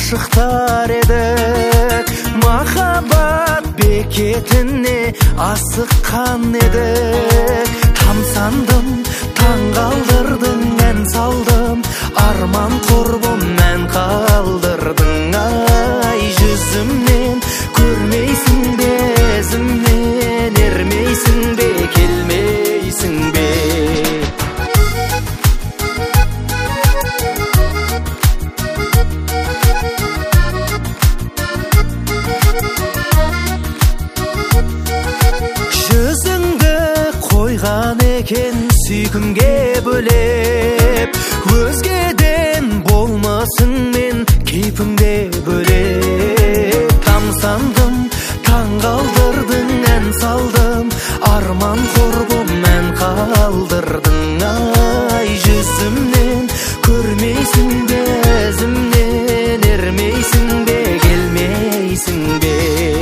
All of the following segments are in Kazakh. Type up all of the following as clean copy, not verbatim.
ашықтар едік, махаббат бекетіне асыққан едік. Тамсандым, таң қалдырдың, ән салдым, арман құрбым мән қалдырдың. Ай жүзімнен көрмейсің бе, ізімнен ермейсің бе, келмейсің бе. Жүзіңді қойған екен сүйкімге бөлеп, өзгеден болмасын мен кейпіңде бөлеп. Тамсандым, таң қалдырдың, ән салдым, арман құрбым мән қалдырдың. Ай жүзімнен көрмейсің бе, ізімнен ермейсің бе, келмейсің бе.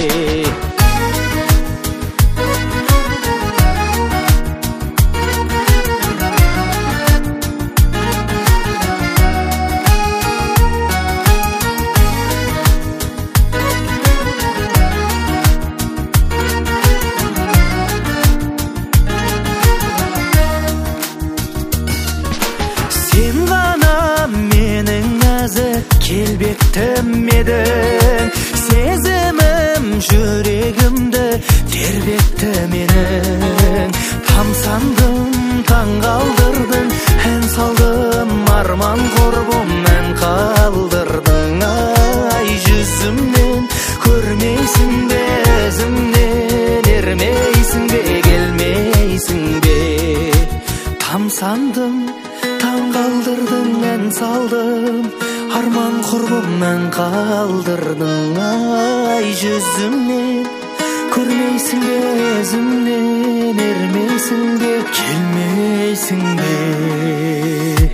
Сен ғана менің нәзік келбеттім едің, сезімім жүрегімді тербетті менің. Тамсандым, таң қалдырдың, ән салдым, арман құрбым мән қалдырдың. Ай жүзімнен көрмейсің бе, ізімнен ермейсің бе, келмейсің бе. Тамсандым, таң қалдырдың, ән салдым, арман құрбым мән қалдырдың. Ай жүзімнен көрмейсің бе, ізімнен ермейсің бе, келмейсің бе.